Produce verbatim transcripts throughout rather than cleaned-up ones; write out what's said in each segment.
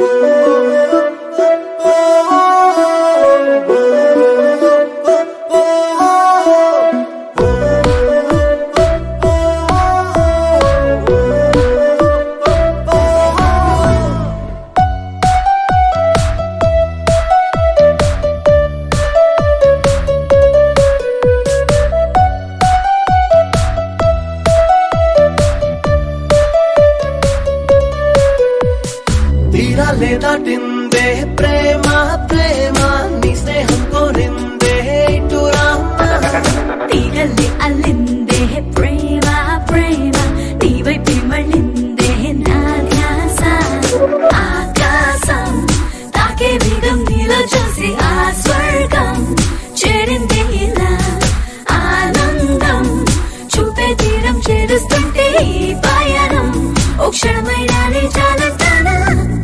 దాటిందే ప్రేమ ప్రేమ నీ స్నేహం కోరిందే ఇటు రామ్మ తీగల్లి అల్లిందే ప్రేమ ప్రేమ నీ వైపే మళ్ళిందే నా ధ్యాస ఆకాశం తాకే వేగం నీలో చూసి ఆ స్వర్గం చేరిందే ఇలా ఆనందం చూపే తీరం చేరుస్తుంటే ఈ పయనం ఓ క్షణమైనా చాలంటానా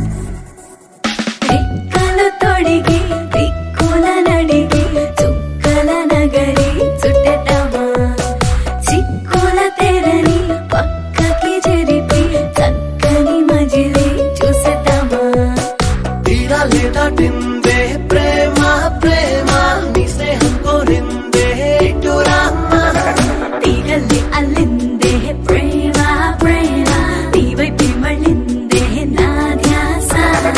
తొడిగి దిక్కుల నడిగి చుక్కల నగరి చుట్టటమా చిక్కుల తెరని పక్కకి జరిపి చక్కని మజిలి చూసేద్దామా తీరాలే దాటిందే ప్రేమ ప్రేమ నీ స్నేహం కోరిందే ఇటు రామ్మ తీగల్లి అల్లిందే ప్రేమ ప్రేమ నీ వైపే మళ్ళిందే నా ధ్యాస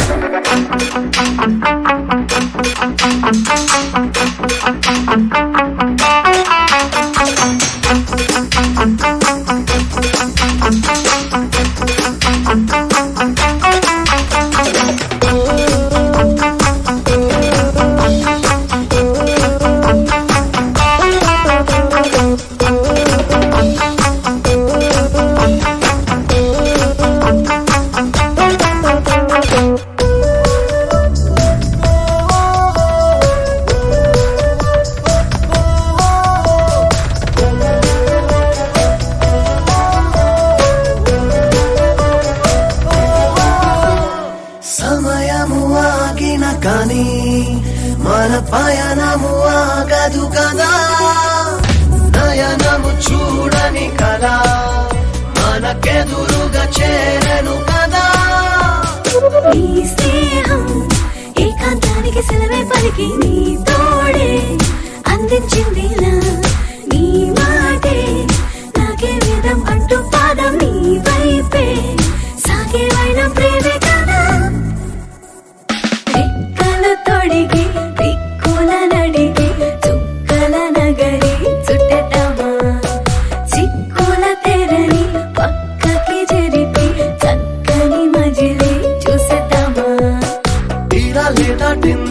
సమయము ఆగిన కానీ మన పయనము ఆగదు కదా నయనము చూడని కదా మనకెదురుగా చేరను కదా నీ స్నేహం ఏకాంతానికి సెలవే పలికి నీ తోడే అందించిందిలా నీ మాటే నాకే వేదం అంటూ పాదం నీ వైపే సాగే వైనం ప్రేమే కదా రెక్కలు తొడిగి దిక్కుల నడిగి చుక్కల నగరి చుట్టటమా చిక్కుల తెరని పక్కకి జరిపి చక్కని మజిలి చూసేద్దామా తీరాలే దాటిందే